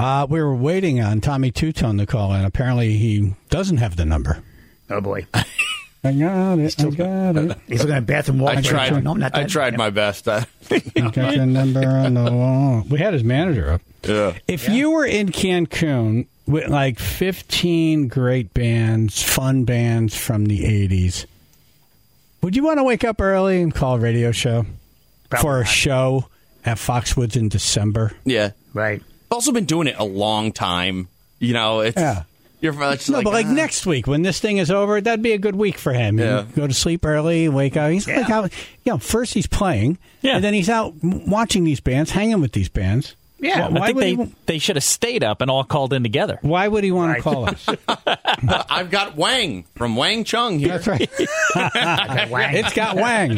We were waiting on Tommy Two-Tone to call in. Apparently, he doesn't have the number. Oh, boy. I got it. I got it. He's looking at bathroom wall. I tried. No, not that. I tried my best. I got your number on the wall. We had his manager up. Yeah. If you were in Cancun with like 15 great bands, fun bands from the 80s, would you want to wake up early and call a radio show for a show at Foxwoods in December? Yeah. Right. I've also been doing it a long time. You know, it's... Yeah. You're just No, but next week, when this thing is over, that'd be a good week for him. Yeah. You go to sleep early, wake up. He's like out, first he's playing, and then he's out watching these bands, hanging with these bands. Yeah. Why I think they should have stayed up and all called in together. Why would he want to call us? I've got Wang from Wang Chung here. That's right. Wang. It's got Wang.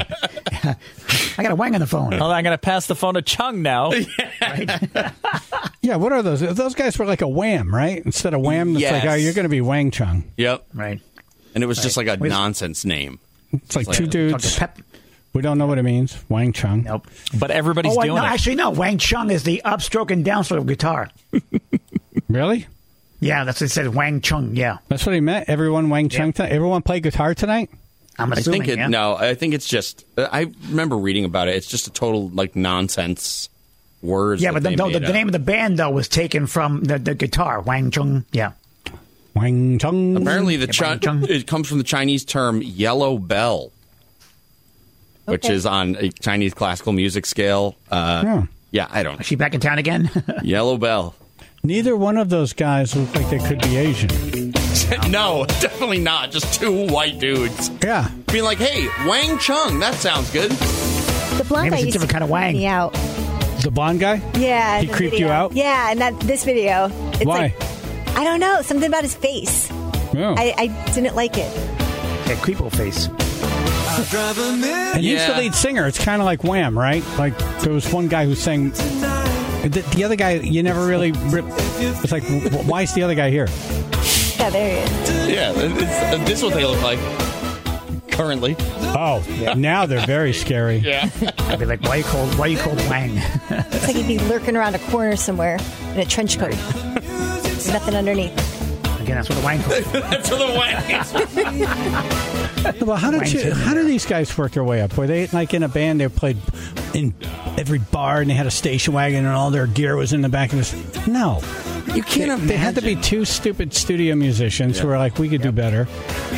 I got a Wang on the phone. Well, I'm going to pass the phone to Chung now. Yeah, what are those? Those guys were like a Wham, right? Instead of Wham, it's Yes. like, oh, you're going to be Wang Chung. Yep. Right. And it was just like a nonsense name. It's like two Talk dudes. to Pep. We don't know what it means. Wang Chung. Nope. But everybody's Oh, wait, doing no, it. actually, no. Wang Chung is the upstroke and downstroke of guitar. Really? Yeah, that's what it said. Wang Chung. Yeah. That's what he meant? Everyone Wang Chung tonight? Everyone play guitar tonight? I'm I assuming. think yeah. No, I think it's just... I remember reading about it. It's just a total, like, nonsense words. Yeah, that but they the made up. name of the band, though, was taken from the guitar. Wang Chung. Yeah. Wang Chung. Apparently, Wang Chung. it comes from the Chinese term yellow bell, which is on a Chinese classical music scale. Yeah, I don't know. Is she back in town again? Yellow bell. Neither one of those guys look like they could be Asian. No, definitely not. Just two white dudes. Yeah. Being like, hey, Wang Chung, that sounds good. The blonde Maybe guy it's a used different to kind of Wang. creep me out. The blonde guy? Yeah. He in the creeped video. you out? Yeah, and this video. It's Why? like, I don't know, something about his face. Oh. I didn't like it. Yeah, creepo face. And he's the Yeah. lead singer. It's kind of like Wham, right? Like, there was one guy who sang... The other guy, you never really... It's like, why is the other guy here? Yeah, there he is. Yeah, this is what they look like currently. Oh, now they're very scary. Yeah. I'd be like, why you called Wang? It's like he'd be lurking around a corner somewhere in a trench coat. There's nothing underneath. Again, that's what the Wang called. That's what the Wang is. Well, how do these guys work their way up? Were they like in a band? They played in every bar, and they had a station wagon, and all their gear was in the back of this. No, You can't they had to be two stupid studio musicians who were like, we could do better.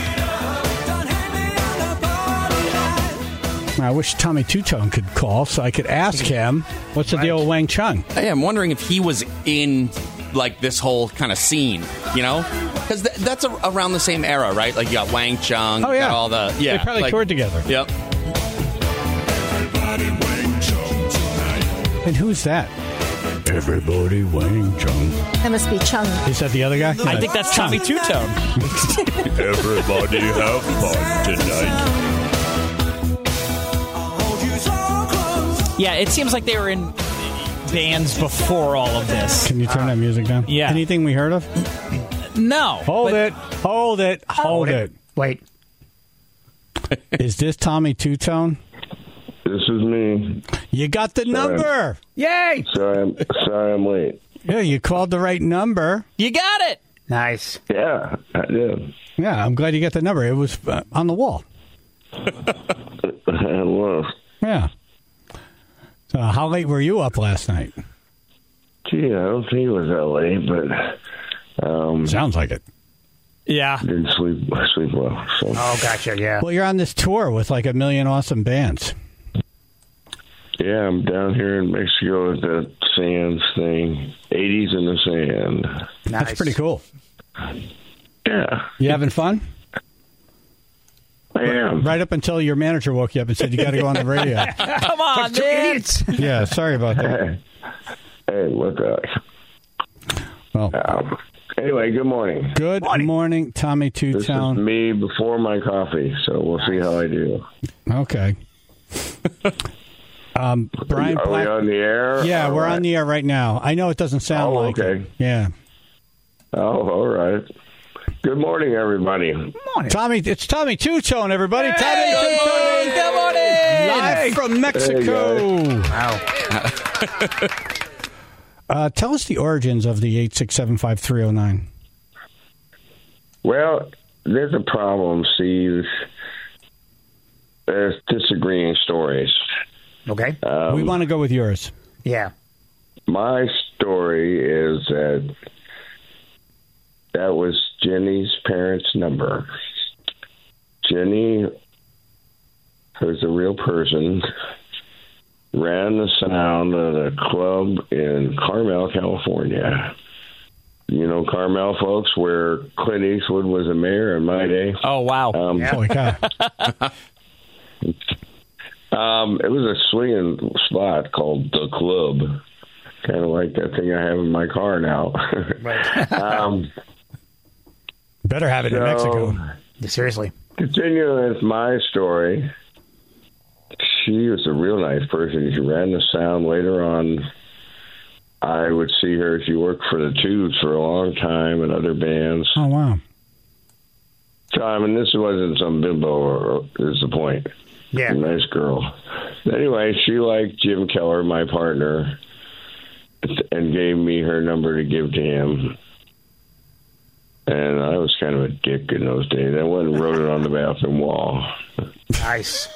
I wish Tommy Two-Tone could call so I could ask him what's the deal with Wang Chung. Hey, I'm wondering if he was in like this whole kind of scene, you know? Because that's around the same era, right? Like you got Wang Chung. Oh, you yeah. got all the They probably toured together. Yep. And who's that? Everybody Wang Chung. That must be Chung. Is that the other guy? I think that's Tommy Two-Tone. Everybody have fun tonight. Yeah, it seems like they were in bands before all of this. Can you turn that music down? Yeah. Anything we heard of? No. Hold it. Wait. Is this Tommy Two-Tone? This is me. You got the number. Yay! Sorry I'm late. Yeah, you called the right number. You got it. Nice. Yeah, I did. Yeah, I'm glad you got the number. It was on the wall. It was. Yeah. So how late were you up last night? Gee, I don't think it was that late, but Sounds like it. Yeah. didn't sleep well. So Oh, gotcha. Yeah. Well, you're on this tour with like a million awesome bands. yeah, I'm down here in Mexico at the Sands thing. 80s in the sand. Nice. That's pretty cool. Yeah, You having fun? I am. Right up until your manager woke you up and said you got to go on the radio. Come on, Two man. idiots. Yeah, sorry about that. Hey, look up. Well, Anyway, good morning. good morning, Tommy This is Two-Tone. me before my coffee, so we'll see how I do. Okay. Brian Are we Black. on the air? Yeah, All we're right. on the air right now. I know it doesn't sound Oh, like okay. it. Yeah. Oh, all right. Good morning, everybody. Tommy, it's Tommy Two-Tone, everybody. Tommy Hey, Two-Tone. good morning. Live from Mexico. Wow. Tell us the origins of the 8675309. Well, there's a problem, Steve. There's disagreeing stories. Okay. We want to go with yours. Yeah. My story is that was Jenny's parents' number. Jenny, who's a real person, ran the sound at a club in Carmel, California. You know Carmel, folks, where Clint Eastwood was a mayor in my day. Oh, wow. Holy cow. It was a swinging spot called The Club. Kind of like that thing I have in my car now. Right. Better have it in Mexico. Seriously. Continuing with my story, she was a real nice person. She ran the sound. Later on, I would see her. She worked for the Tubes for a long time and other bands. Oh, wow. And this wasn't some bimbo, is the point. Yeah. Nice girl. Anyway, she liked Jim Keller, my partner, and gave me her number to give to him. And I was kind of a dick in those days. I went and wrote it on the bathroom wall. Nice.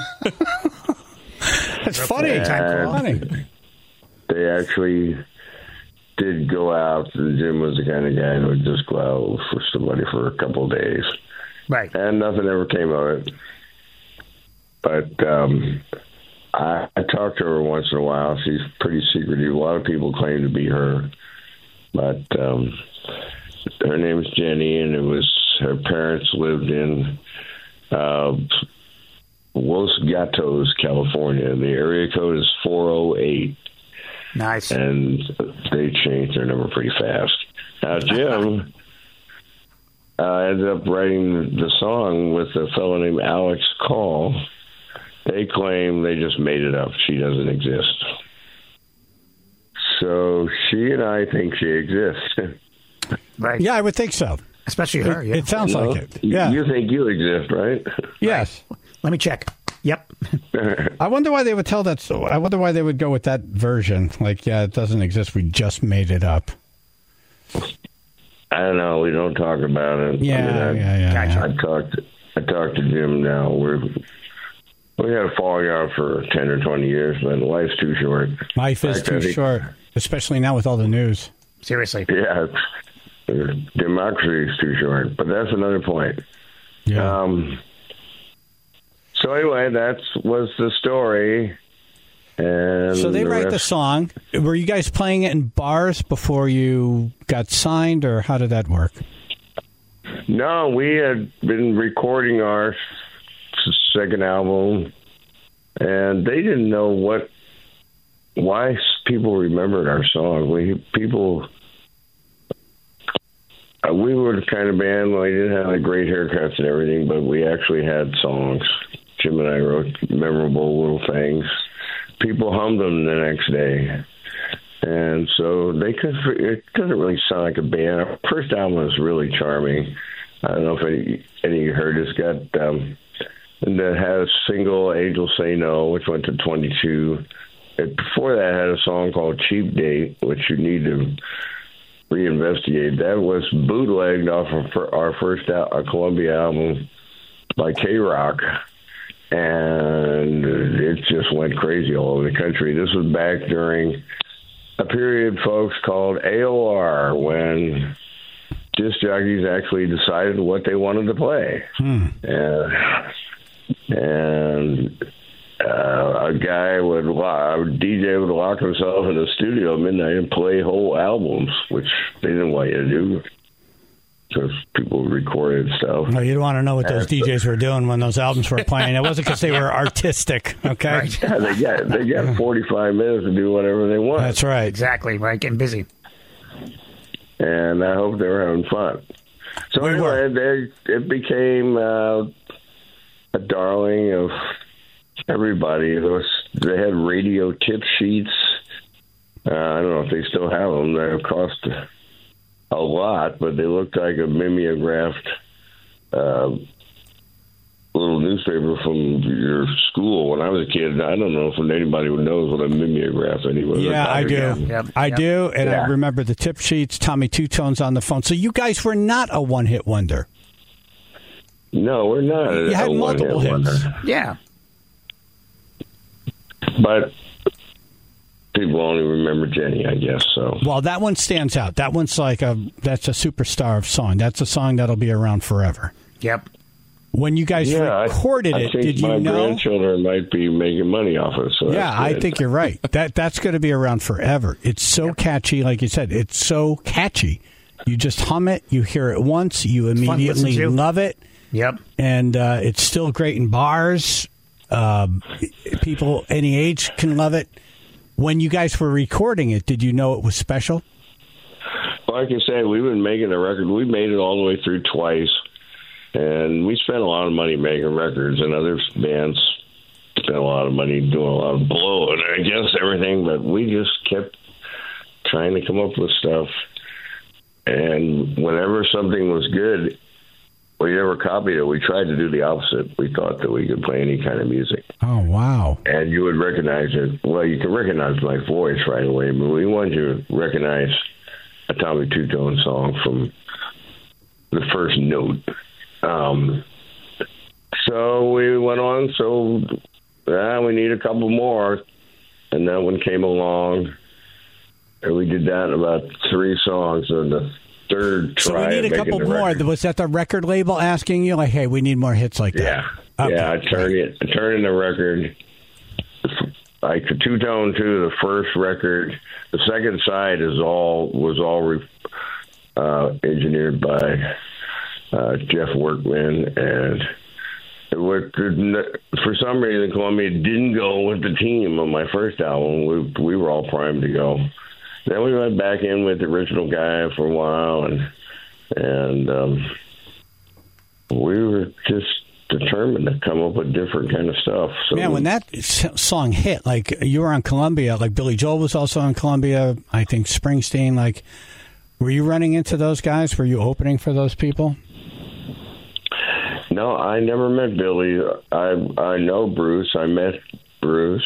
That's funny. Funny. They actually did go out. Jim was the kind of guy who would just go out for somebody for a couple of days. Right. And nothing ever came of it. But I talk to her once in a while. She's pretty secretive. A lot of people claim to be her. But her name is Jenny, and her parents lived in Los Gatos, California. The area code is 408. Nice. And they changed their number pretty fast. Now, Jim ended up writing the song with a fellow named Alex Call. They claim they just made it up. She doesn't exist. So she and I think she exists. Right. Yeah, I would think so. Especially her. Yeah. It sounds like it. Yeah. You think you exist, right? Yes. Let me check. Yep. I wonder why they would tell that. So I wonder why they would go with that version. Like, yeah, it doesn't exist. We just made it up. I don't know. We don't talk about it. Yeah, Gotcha. I talked to Jim now. We had a falling out for 10 or 20 years, but life's too short. Life is too short, especially now with all the news. Seriously. Yeah, democracy is too short, but that's another point. Yeah. So anyway, that was the story. And so they write the song. Were you guys playing it in bars before you got signed, or how did that work? No, we had been recording our second album, and they didn't know why people remembered our song. We were the kind of band, we didn't have the great haircuts and everything, but we actually had songs. Jim and I wrote memorable little things. People hummed them the next day. And so it doesn't really sound like a band. Our first album was really charming. I don't know if any of you heard it. It's got, that had a single, Angels Say No, which went to 22. Before that, had a song called Cheap Date, which you need to reinvestigate. That was bootlegged off of our first Columbia album by K-Rock, and it just went crazy all over the country. This was back during a period, folks, called AOR, when disc jockeys actually decided what they wanted to play. And a DJ would lock himself in the studio at midnight and play whole albums, which they didn't want you to do because people recorded stuff. No, you don't want to know what those DJs were doing when those albums were playing. It wasn't because they were artistic, okay? Right. Yeah, they got 45 minutes to do whatever they want. That's right. Exactly. Right. Getting busy. And I hope they were having fun. So anyway, it became a darling of everybody. They had radio tip sheets. I don't know if they still have them. They cost a lot, but they looked like a mimeographed little newspaper from your school when I was a kid. I don't know if anybody knows what a mimeograph anyway. Yeah, I do. I do, and I remember the tip sheets, Tommy Two Tones on the phone. So you guys were not a one-hit wonder. No, we're not. You had multiple hits. Wonder. Yeah. But people only remember Jenny, I guess. So. Well, that one stands out. That one's that's a superstar of song. That's a song that'll be around forever. Yep. When you guys recorded it, did you know? My grandchildren might be making money off it. So I think you're right. That's going to be around forever. It's so catchy, like you said. It's so catchy. You just hum it. You hear it once. You immediately love it. Yep. And it's still great in bars. People any age can love it. When you guys were recording it, did you know it was special? Like I said, we've been making the record. We made it all the way through twice. And we spent a lot of money making records, and other bands spent a lot of money doing a lot of blow and I guess everything, but we just kept trying to come up with stuff. And whenever something was good, we never copied it. We tried to do the opposite. We thought that we could play any kind of music. Oh, wow. And you would recognize it. Well, you can recognize my voice right away, but we wanted you to recognize a Tommy Two Tone song from the first note. So we went on, we need a couple more. And that one came along, and we did that in about 3 songs. And the third try. So we need a couple more. Was that the record label asking you, like, hey, we need more hits like that? Yeah. Okay. Yeah, I turned in the record. Like the Two Tone 2, the first record. The second side was all engineered by Jeff Workman, and for some reason Columbia didn't go with the team on my first album. We were all primed to go. Then we went back in with the original guy for a while, and we were just determined to come up with different kind of stuff. So man, when that song hit, like you were on Columbia, like Billy Joel was also on Columbia, I think Springsteen, like were you running into those guys? Were you opening for those people? No, I never met Billy. I know Bruce. I met Bruce.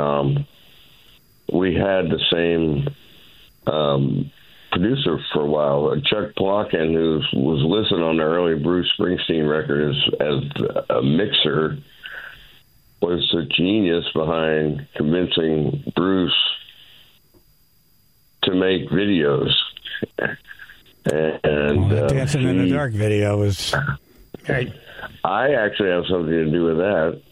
We had the same producer for a while, Chuck Plotkin, who was listed on the early Bruce Springsteen record as a mixer, was the genius behind convincing Bruce to make videos. And the Dancing in the Dark video was... I actually have something to do with that.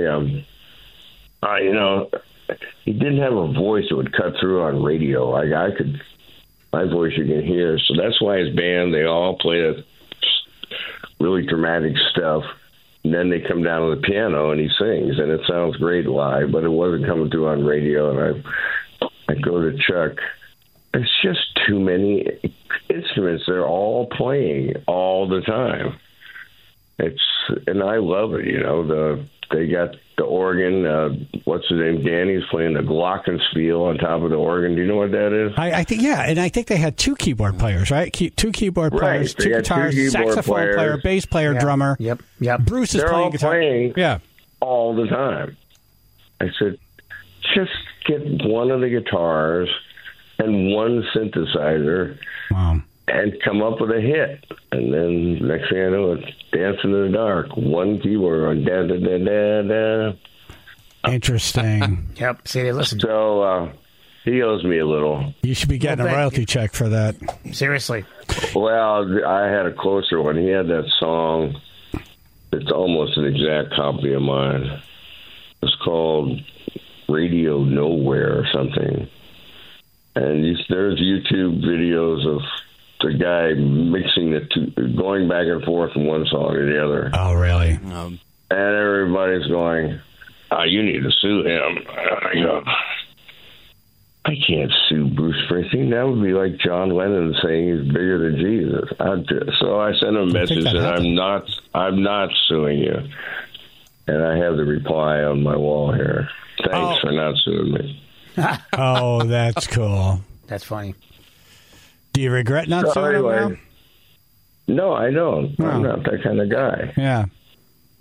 He didn't have a voice that would cut through on radio. My voice you can hear. So that's why his band, they all play really dramatic stuff. And then they come down to the piano and he sings, and it sounds great live, but it wasn't coming through on radio. And I go to Chuck. It's just too many instruments. They're all playing all the time. And I love it. They got the organ. What's his name? Danny's playing the glockenspiel on top of the organ. Do you know what that is? I think, yeah. And I think they had 2 keyboard players, right? 2 keyboard players, 2 guitars, saxophone player, bass player, drummer. Yep. Bruce is playing guitar. Playing all the time. I said, just get one of the guitars and one synthesizer. Wow. And come up with a hit. And then next thing I know, it's Dancing in the Dark. One keyboard on da-da-da-da-da. Interesting. Yep. See, they listen. So he owes me a little. You should be getting a royalty check for that. Seriously. Well, I had a closer one. He had that song. It's almost an exact copy of mine. It's called Radio Nowhere or something. And there's YouTube videos of the guy mixing the two, going back and forth from one song to the other. Oh, really? And everybody's going, you need to sue him. I go, I can't sue Bruce Springsteen. That would be like John Lennon saying he's bigger than Jesus. So I sent him a message that I'm not suing you. And I have the reply on my wall here. Thanks for not suing me. Oh, that's cool. That's funny. Do you regret not suing him now? No, I don't. Oh. I'm not that kind of guy. Yeah.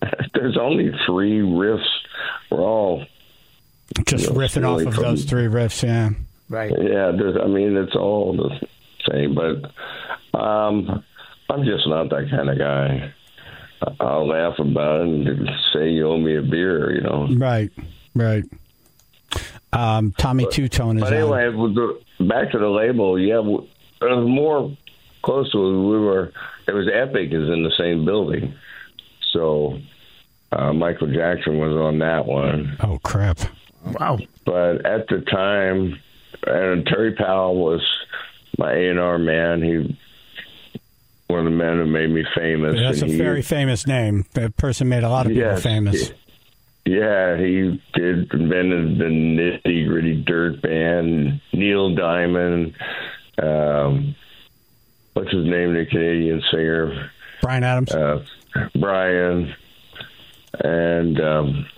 there's only 3 riffs. We're all just riffing off of those 3 riffs, yeah. Right. Yeah, it's all the same, but I'm just not that kind of guy. I'll laugh about it and say you owe me a beer, you know. Right. Tommy Two-Tone is But anyway, back to the label, yeah, it was more close to it was Epic is in the same building. So Michael Jackson was on that one. Oh, crap. Wow. But at the time, and Terry Powell was my A&R man. He one of the men who made me famous. That's a very famous name. That person made a lot of people famous. Yeah, he invented the Nitty Gritty Dirt Band. Neil Diamond. What's his name? The Canadian singer. Bryan Adams. Brian. And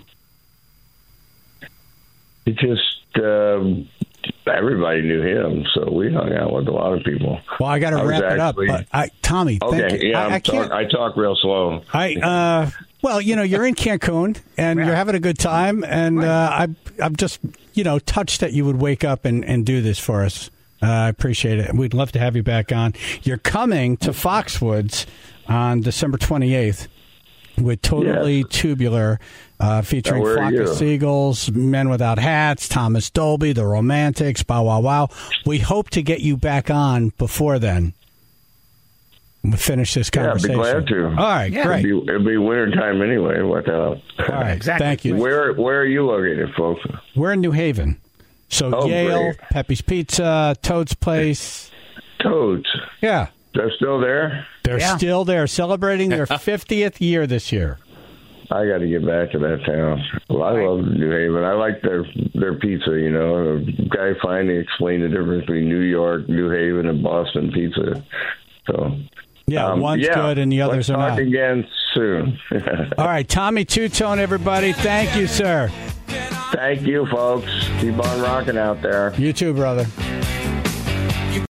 he just... everybody knew him, so we hung out with a lot of people. Well, I got to wrap it up, but Tommy, thank you. Yeah, I can't. I talk real slow. Well, you're in Cancun and you're having a good time, and I'm just touched that you would wake up and do this for us. I appreciate it. We'd love to have you back on. You're coming to Foxwoods on December 28th with Totally Tubular. Featuring Flock of Seagulls, Men Without Hats, Thomas Dolby, The Romantics, Bow Wow Wow. We hope to get you back on before then. We'll finish this conversation. Yeah, I'd be glad to. All right, great. It'll be winter time anyway. What All right, exactly. Thank you. Where are you located, folks? We're in New Haven. So Yale, great. Pepe's Pizza, Toad's Place. Toads. Yeah. They're still there? They're still there, celebrating their 50th year this year. I got to get back to that town. Well, I love New Haven. I like their pizza, The guy finally explained the difference between New York, New Haven, and Boston pizza. So, one's good and the others are not. Let's talk again soon. All right, Tommy Two-Tone, everybody. Thank you, sir. Thank you, folks. Keep on rocking out there. You too, brother.